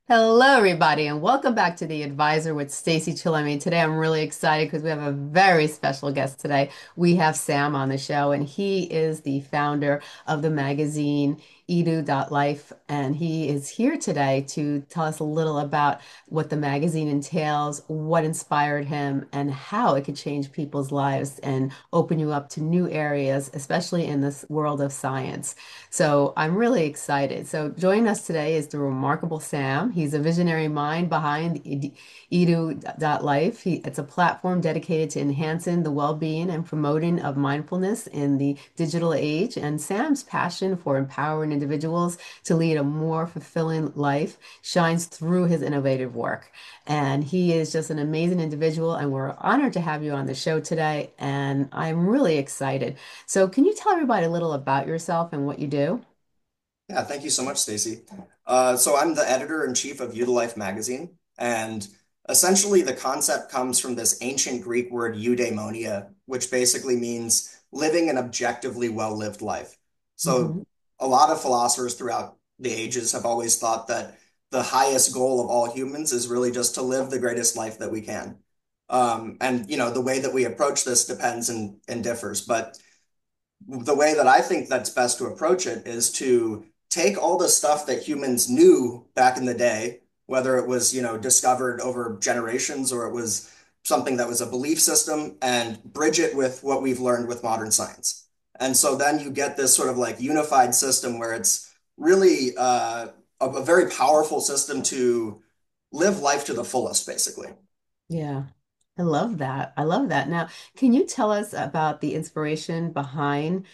Hello, everybody, and welcome back to The Advisor with Stacey Chillemi. Today, I'm really excited because we have a very special guest today. We have Sam on the show, and he is the founder of the magazine Edu.life, and he is here today to tell us a little about what the magazine entails, what inspired him, and how it could change people's lives and open you up to new areas, especially in this world of science. So I'm really excited. So joining us today is the remarkable Sam. He's a visionary mind behind Edu.life. It's a platform dedicated to enhancing the well-being and promoting of mindfulness in the digital age. And Sam's passion for empowering individuals to lead a more fulfilling life shines through his innovative work. And he is just an amazing individual, and we're honored to have you on the show today. And I'm really excited. So, can you tell everybody a little about yourself and what you do? Yeah, thank you so much, Stacey. So I'm the editor-in-chief of Life magazine, and essentially the concept comes from this ancient Greek word eudaimonia, which basically means living an objectively well-lived life. So Hmm. a lot of philosophers throughout the ages have always thought that the highest goal of all humans is really just to live the greatest life that we can. And the way that we approach this depends and differs, but the way that I think that's best to approach it is to take all the stuff that humans knew back in the day, whether it was, discovered over generations or it was something that was a belief system, and bridge it with what we've learned with modern science. And so then you get this sort of like unified system where it's really a very powerful system to live life to the fullest, basically. Yeah, I love that. I love that. Now, can you tell us about the inspiration behind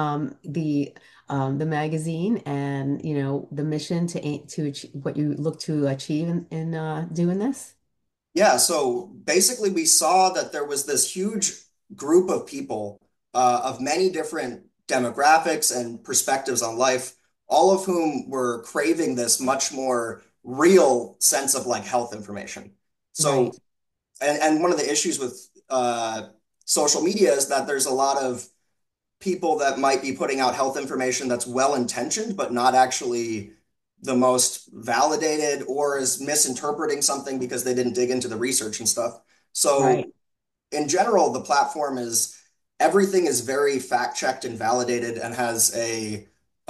the magazine and the mission to achieve what you look to achieve in doing this? Yeah, so basically, we saw that there was this huge group of people of many different demographics and perspectives on life, all of whom were craving this much more real sense of like health information. Right. So, and one of the issues with social media is that there's a lot of people that might be putting out health information that's well intentioned, but not actually the most validated or is misinterpreting something because they didn't dig into the research and stuff. So, Right. in general, the platform is everything is very fact checked and validated and has a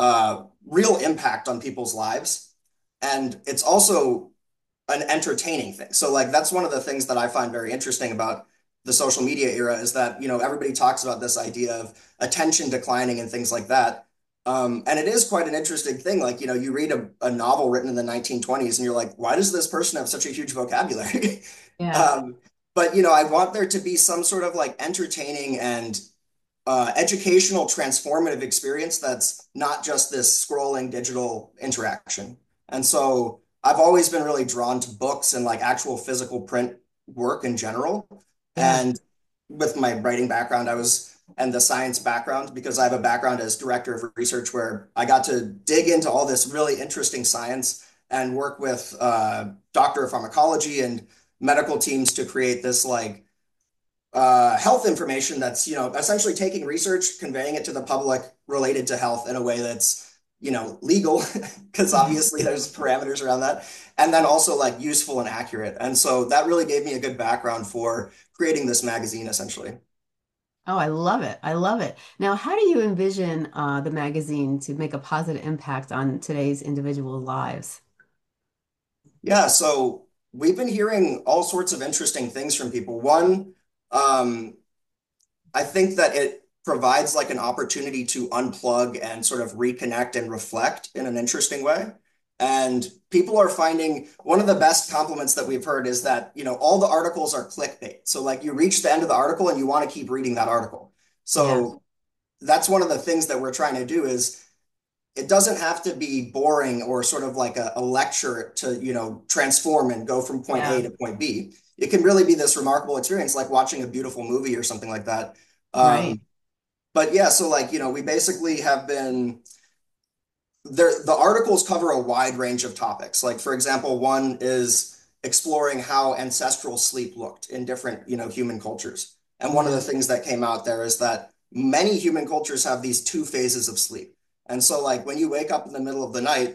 real impact on people's lives. And it's also an entertaining thing. So like that's one of the things that I find very interesting about the social media era is that, everybody talks about this idea of attention declining and things like that. And it is quite an interesting thing. Like, you read a novel written in the 1920s and you're like, why does this person have such a huge vocabulary? Yeah. um, but, I want there to be some sort of like entertaining and educational transformative experience that's not just this scrolling digital interaction. And so I've always been really drawn to books and like actual physical print work in general. Yeah. And with my writing background, and the science background, because I have a background as director of research where I got to dig into all this really interesting science and work with doctor of pharmacology and medical teams to create this like health information that's essentially taking research, conveying it to the public related to health in a way that's legal because obviously there's parameters around that, and then also like useful and accurate. And so that really gave me a good background for creating this magazine essentially. Oh, I love it. I love it. Now, how do you envision the magazine to make a positive impact on today's individual lives? Yeah, so we've been hearing all sorts of interesting things from people. One, um, I think that it provides like an opportunity to unplug and sort of reconnect and reflect in an interesting way. And people are finding one of the best compliments that we've heard is that, all the articles are clickbait. So like you reach the end of the article and you want to keep reading that article. Yeah. So that's one of the things that we're trying to do is it doesn't have to be boring or sort of like a lecture to, transform and go from point A Yeah. to point B. It can really be this remarkable experience, like watching a beautiful movie or something like that. Right. But yeah, so like, we basically have been there. The articles cover a wide range of topics. Like, for example, one is exploring how ancestral sleep looked in different, human cultures. And one of the Yeah. things that came out there is that many human cultures have these two phases of sleep. And so, like, when you wake up in the middle of the night,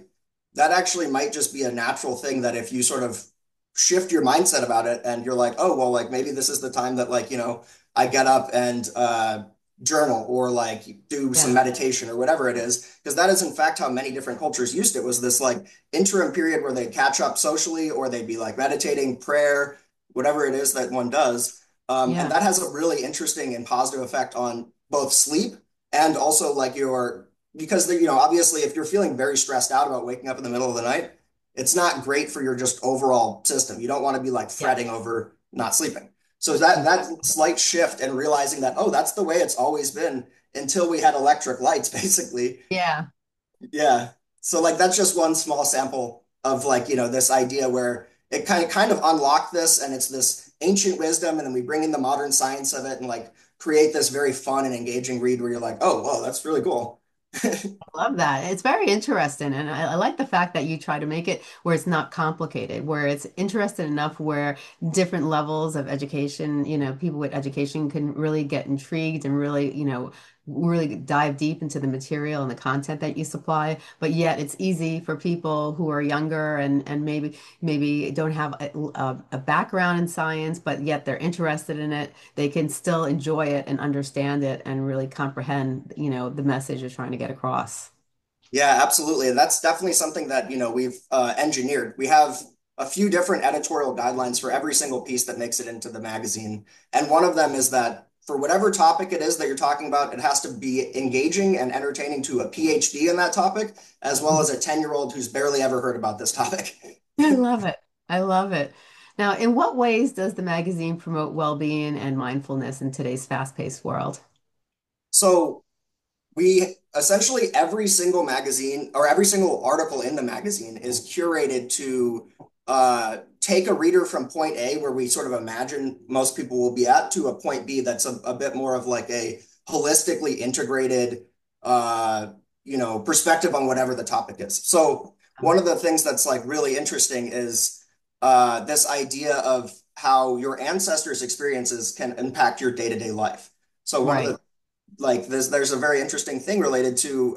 that actually might just be a natural thing that if you sort of shift your mindset about it and you're like, oh, well, like maybe this is the time that like, I get up and journal or like do some Yeah. meditation or whatever it is, because that is in fact how many different cultures used it was this like interim period where they'd catch up socially or they'd be like meditating, prayer, whatever it is that one does. And Yeah. that has a really interesting and positive effect on both sleep and also like your because obviously if you're feeling very stressed out about waking up in the middle of the night, it's not great for your just overall system. You don't want to be like Yeah. fretting over not sleeping. So that slight shift and realizing that, oh, that's the way it's always been until we had electric lights, basically. Yeah. Yeah. So like that's just one small sample of like, this idea where it kind of unlocked this and it's this ancient wisdom, and then we bring in the modern science of it and like create this very fun and engaging read where you're like, oh, whoa, that's really cool. Love that. It's very interesting. And I like the fact that you try to make it where it's not complicated, where it's interesting enough where different levels of education, people with education can really get intrigued and really, really dive deep into the material and the content that you supply. But yet it's easy for people who are younger and maybe don't have a background in science, but yet they're interested in it. They can still enjoy it and understand it and really comprehend, the message you're trying to get across. Yeah, absolutely. And that's definitely something that, we've engineered. We have a few different editorial guidelines for every single piece that makes it into the magazine. And one of them is that for whatever topic it is that you're talking about, it has to be engaging and entertaining to a PhD in that topic, as well as a 10-year-old who's barely ever heard about this topic. I love it. I love it. Now, in what ways does the magazine promote well-being and mindfulness in today's fast-paced world? So we essentially every single magazine or every single article in the magazine is curated to take a reader from point A, where we sort of imagine most people will be at, to a point B that's a bit more of like a holistically integrated, perspective on whatever the topic is. So one of the things that's like really interesting is this idea of how your ancestors' experiences can impact your day-to-day life. So one of Right. the like there's a very interesting thing related to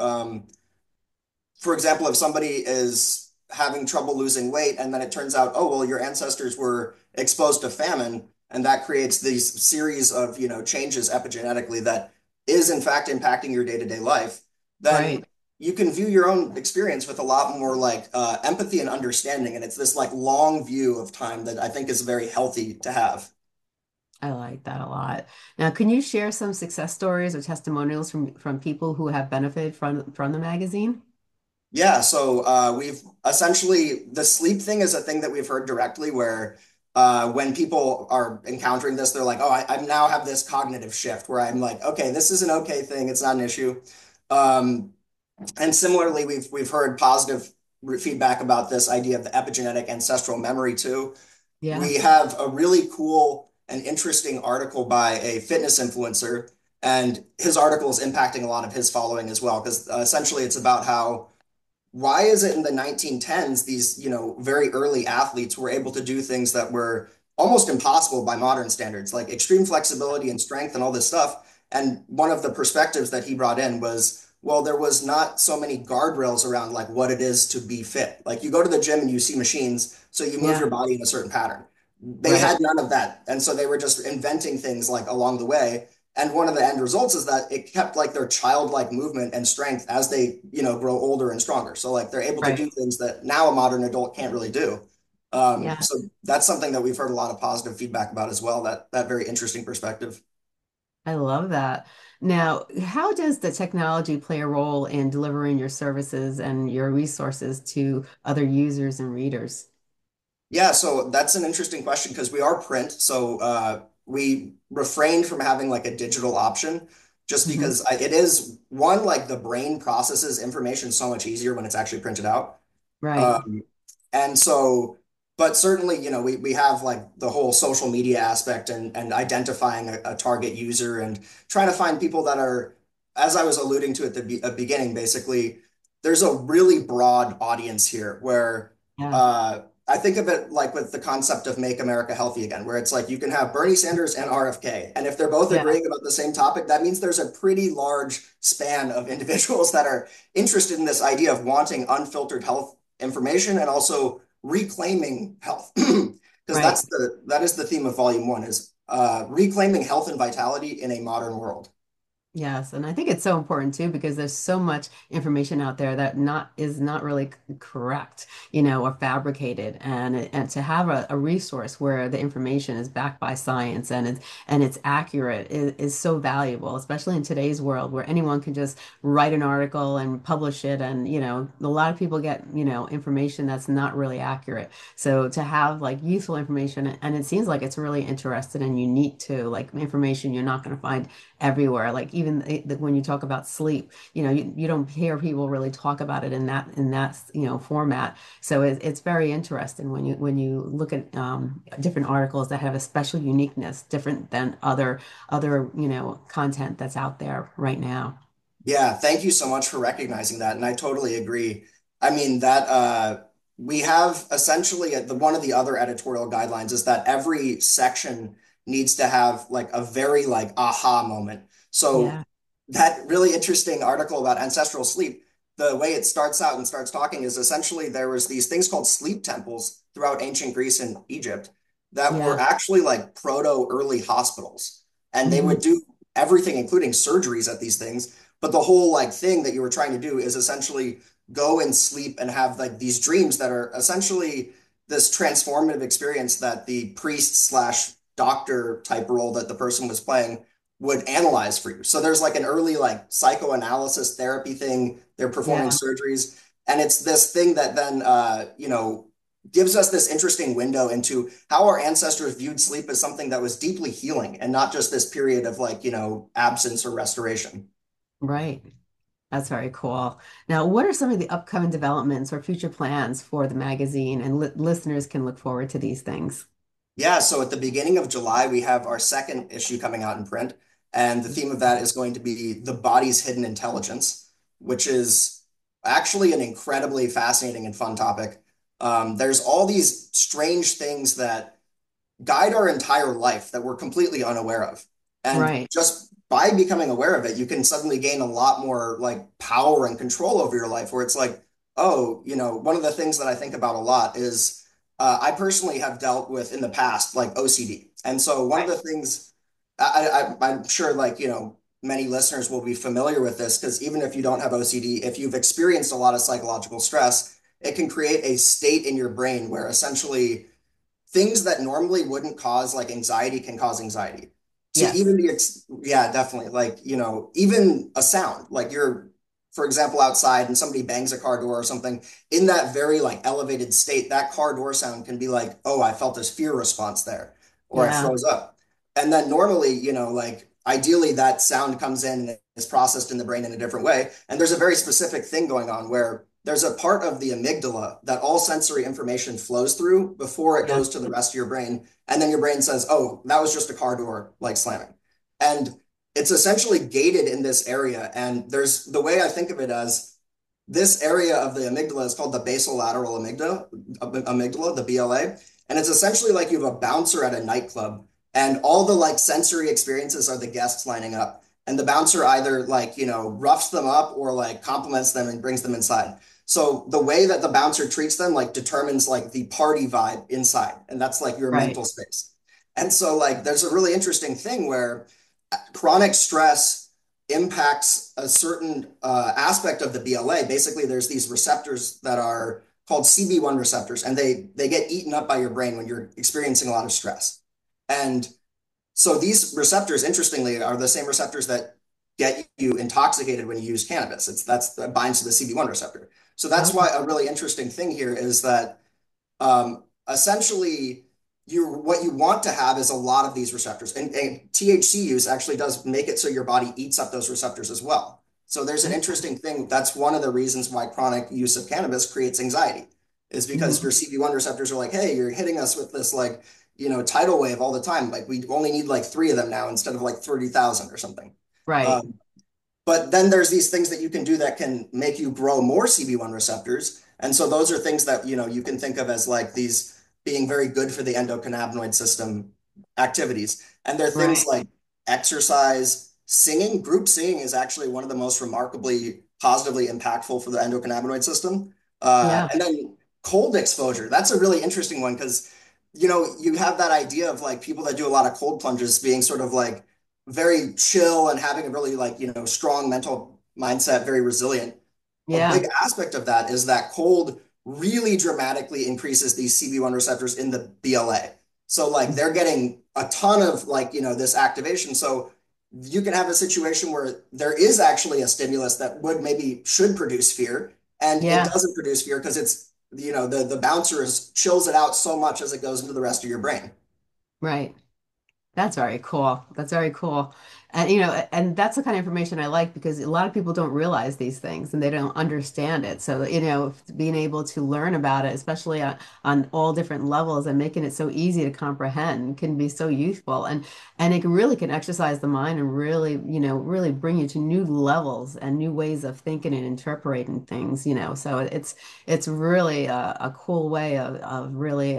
for example, if somebody is having trouble losing weight and then it turns out, oh, well, your ancestors were exposed to famine, and that creates these series of, changes epigenetically that is in fact impacting your day-to-day life, then Right. you can view your own experience with a lot more like empathy and understanding. And it's this like long view of time that I think is very healthy to have. I like that a lot. Now, can you share some success stories or testimonials from people who have benefited from the magazine? Yeah, so we've essentially the sleep thing is a thing that we've heard directly where when people are encountering this, they're like, oh, I now have this cognitive shift where I'm like, okay, this is an okay thing. It's not an issue. Um, and similarly, we've heard positive feedback about this idea of the epigenetic ancestral memory too. Yeah. We have a really cool and interesting article by a fitness influencer, and his article is impacting a lot of his following as well, because essentially it's about how why is it in the 1910s these, very early athletes were able to do things that were almost impossible by modern standards, like extreme flexibility and strength and all this stuff. And one of the perspectives that he brought in was, well, there was not so many guardrails around like what it is to be fit. Like you go to the gym and you see machines, so you move your Yeah. body in a certain pattern. They Right. had none of that. And so they were just inventing things like along the way. And one of the end results is that it kept like their childlike movement and strength as they, grow older and stronger. So like they're able to do Right. things that now a modern adult can't really do. Yeah. So that's something that we've heard a lot of positive feedback about as well, that very interesting perspective. I love that. Now, how does the technology play a role in delivering your services and your resources to other users and readers? Yeah, so that's an interesting question because we are print. So we refrained from having like a digital option just Hmm. because it is one, like the brain processes information so much easier when it's actually printed out. Right. Um, and so, but certainly, we have like the whole social media aspect and identifying a target user and trying to find people that are, as I was alluding to at the beginning, basically, there's a really broad audience here where Yeah. uh, I think of it like with the concept of Make America Healthy Again, where it's like you can have Bernie Sanders and RFK. And if they're both Yeah. agreeing about the same topic, that means there's a pretty large span of individuals that are interested in this idea of wanting unfiltered health information and also reclaiming health. Because Right. that is the theme of volume one is reclaiming health and vitality in a modern world. Yes, and I think it's so important too because there's so much information out there that not really correct, or fabricated, and to have a resource where the information is backed by science and it's accurate is so valuable, especially in today's world where anyone can just write an article and publish it, and a lot of people get information that's not really accurate. So to have like useful information, and it seems like it's really interesting and unique too, like information you're not going to find everywhere. Like even when you talk about sleep, you don't hear people really talk about it in that format. So it's very interesting when you look at different articles that have a special uniqueness, different than other content that's out there right now. Yeah, thank you so much for recognizing that. And I totally agree. I mean, that we have essentially one of the other editorial guidelines is that every section needs to have like a very like aha moment. So Yeah, that really interesting article about ancestral sleep, the way it starts out and starts talking is essentially there was these things called sleep temples throughout ancient Greece and Egypt that were yeah. actually like proto early hospitals. And they would Hmm. do everything, including surgeries at these things, but the whole like thing that you were trying to do is essentially go and sleep and have like these dreams that are essentially this transformative experience that the priest slash doctor type role that the person was playing would analyze for you. So there's like an early like psychoanalysis therapy thing. They're performing Yeah. surgeries, and it's this thing that then gives us this interesting window into how our ancestors viewed sleep as something that was deeply healing and not just this period of like absence or restoration. Right. That's very cool. Now, what are some of the upcoming developments or future plans for the magazine, and listeners can look forward to these things? Yeah, so at the beginning of July, we have our second issue coming out in print. And the theme of that is going to be the body's hidden intelligence, which is actually an incredibly fascinating and fun topic. There's all these strange things that guide our entire life that we're completely unaware of. And Right. just by becoming aware of it, you can suddenly gain a lot more like power and control over your life where it's like, oh, one of the things that I think about a lot is I personally have dealt with in the past like OCD. And so one of Right. the things I'm sure like, many listeners will be familiar with this because even if you don't have OCD, if you've experienced a lot of psychological stress, it can create a state in your brain where essentially things that normally wouldn't cause like anxiety can cause anxiety to even Yes. be yeah, definitely, like even a sound like you're for example outside and somebody bangs a car door or something in that very like elevated state, that car door sound can be like, oh, I felt this fear response there, or I Yeah. froze up. And then normally like ideally that sound comes in and is processed in the brain in a different way, and there's a very specific thing going on where there's a part of the amygdala that all sensory information flows through before it Yeah. goes to the rest of your brain. And then your brain says, oh, that was just a car door like slamming. And it's essentially gated in this area. And there's the way I think of it as this area of the amygdala is called the basolateral amygdala, the BLA. And it's essentially like you have a bouncer at a nightclub and all the like sensory experiences are the guests lining up. And the bouncer either like, roughs them up or like compliments them and brings them inside. So the way that the bouncer treats them like determines like the party vibe inside, and that's like your Right. mental space. And so like there's a really interesting thing where chronic stress impacts a certain aspect of the BLA. Basically, there's these receptors that are called CB1 receptors, and they get eaten up by your brain when you're experiencing a lot of stress. And so these receptors, interestingly, are the same receptors that get you intoxicated when you use cannabis. That binds to the CB1 receptor. So that's Okay. why a really interesting thing here is that essentially you what you want to have is a lot of these receptors. And THC use actually does make it so your body eats up those receptors as well. So there's an Okay. interesting thing. That's one of the reasons why chronic use of cannabis creates anxiety, is because your Mhm. CB1 receptors are like, hey, you're hitting us with this like, tidal wave all the time. Like we only need like three of them now instead of like 30,000 or something. Right. Um, but then there's these things that you can do that can make you grow more CB1 receptors. And so those are things that, you can think of as like these being very good for the endocannabinoid system activities. And they're things Right. like exercise, singing. Group singing is actually one of the most remarkably positively impactful for the endocannabinoid system. Yeah. And then cold exposure. That's a really interesting one because, you know, you have that idea of like people that do a lot of cold plunges being sort of like very chill and having a really like, you know, strong mental mindset, very resilient. A big Yeah. aspect of that is that cold really dramatically increases these CB1 receptors in the BLA. So like they're getting a ton of like, you know, this activation. So you can have a situation where there is actually a stimulus that would maybe should produce fear and it Yeah. doesn't produce fear because it's, you know, the bouncer is chills it out so much as it goes into the rest of your brain. Right. That's very cool. That's very cool. And and that's the kind of information I like because a lot of people don't realize these things and they don't understand it. So, being able to learn about it, especially on all different levels and making it so easy to comprehend can be so useful. And it really can exercise the mind and really, really bring you to new levels and new ways of thinking and interpreting things. So it's really a cool way of really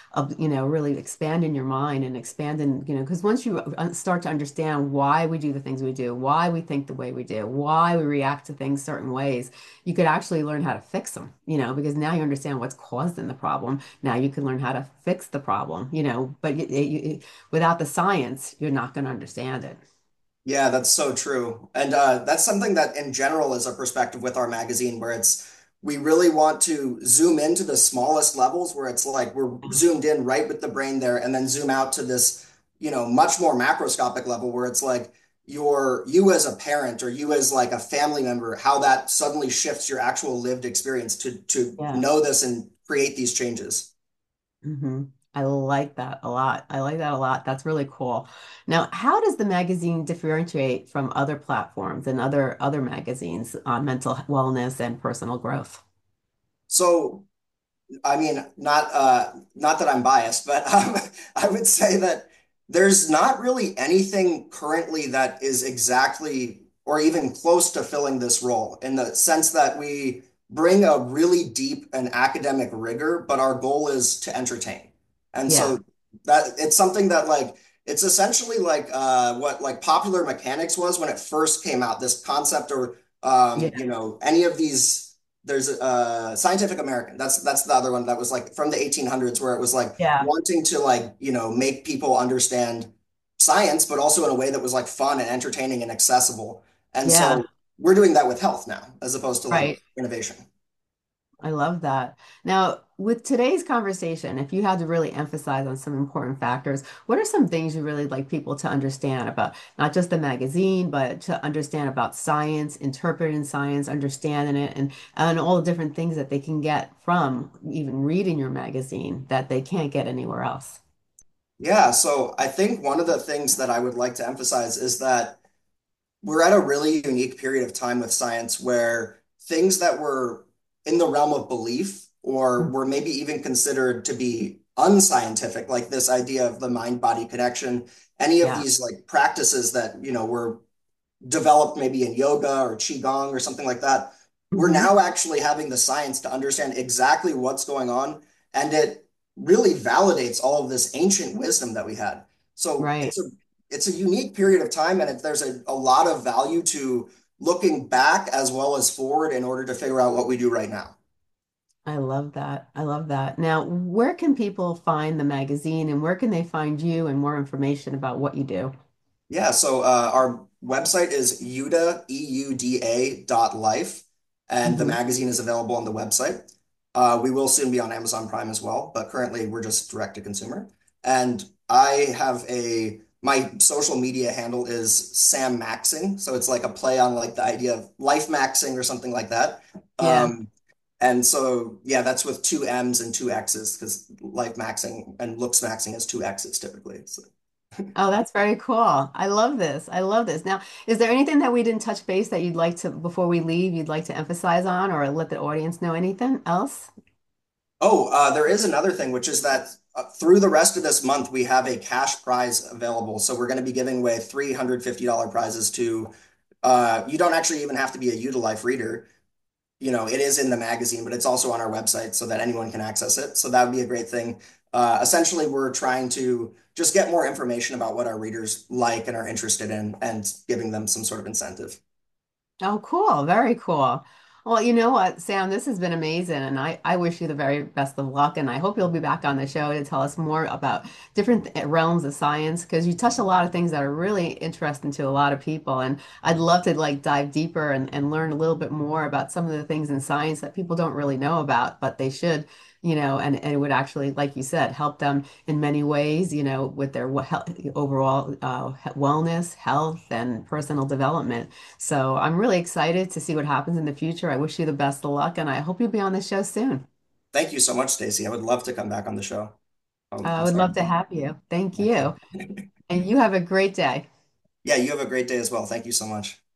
really expanding your mind and expanding, because once you start to understand why we do the things we do, why we think the way we do, why we react to things certain ways, you could actually learn how to fix them, because now you understand what's causing the problem. Now you can learn how to fix the problem, but without the science, you're not going to understand it. Yeah, that's so true. And that's something that in general is a perspective with our magazine where it's we really want to zoom into the smallest levels where it's like we're zoomed in right with the brain there and then zoom out to this, you know, much more macroscopic level where it's like you as a parent or you as like a family member, how that suddenly shifts your actual lived experience to Yeah. know this and create these changes. hmm I like that a lot. I like that a lot. That's really cool. Now, how does the magazine differentiate from other platforms and other magazines on mental wellness and personal growth? So I mean, not that I'm biased, but I would say that there's not really anything currently that is exactly or even close to filling this role in the sense that we bring a really deep and academic rigor, but our goal is to entertain. And Yeah. so that it's something that like it's essentially like what like Popular Mechanics was when it first came out, this concept or Yeah. you know, any of these there's Scientific American. That's the other one that was like from the 1800s where it was like Yeah. wanting to like, you know, make people understand science, but also in a way that was like fun and entertaining and accessible. And Yeah. so we're doing that with health now, as opposed to like Right. innovation. I love that. Now, with today's conversation, if you had to really emphasize on some important factors, what are some things you really like people to understand about not just the magazine, but to understand about science, interpreting science, understanding it, and all the different things that they can get from even reading your magazine that they can't get anywhere else? Yeah, so I think one of the things that I would like to emphasize is that we're at a really unique period of time with science where things that were in the realm of belief or were maybe even considered to be unscientific, like this idea of the mind-body connection, any of Yeah. these like practices that, you know, were developed maybe in yoga or qigong or something like that, we're hmm now actually having the science to understand exactly what's going on, and it really validates all of this ancient wisdom that we had. So Right. it's a unique period of time, and there's a lot of value to looking back as well as forward in order to figure out what we do right now. I love that. I love that. Now, where can people find the magazine and where can they find you and more information about what you do? Yeah, so our website is EUDA dot life, and the hmm magazine is available on the website. We will soon be on Amazon Prime as well, but currently we're just direct to consumer. And I have my social media handle is Sam Maxing, so it's like a play on like the idea of life maxing or something like that. Yeah. Um, and so yeah, that's with two M's and two X's because life maxing and looks maxing is two X's typically. So. Oh, that's very cool. I love this. I love this. Now, is there anything that we didn't touch base that you'd like to, before we leave, you'd like to emphasize on or let the audience know anything else? Oh, there is another thing, which is that through the rest of this month, we have a cash prize available. So we're going to be giving away $350 prizes to, you don't actually even have to be a Udilife reader. You know, it is in the magazine, but it's also on our website so that anyone can access it. So that would be a great thing. Essentially, we're trying to just get more information about what our readers like and are interested in and giving them some sort of incentive. Oh, cool. Very cool. Well, you know what, Sam, this has been amazing, and I wish you the very best of luck, and I hope you'll be back on the show to tell us more about different realms of science, because you touched a lot of things that are really interesting to a lot of people, and I'd love to like dive deeper and learn a little bit more about some of the things in science that people don't really know about, but they should, and it would actually, like you said, help them in many ways, with their overall wellness, health, and personal development. So I'm really excited to see what happens in the future. I wish you the best of luck, and I hope you'll be on the show soon. Thank you so much, Stacey. I would love to come back on the show. I I'll would start. love to have you. Thank Okay. you. And you have a great day. Yeah, you have a great day as well. Thank you so much.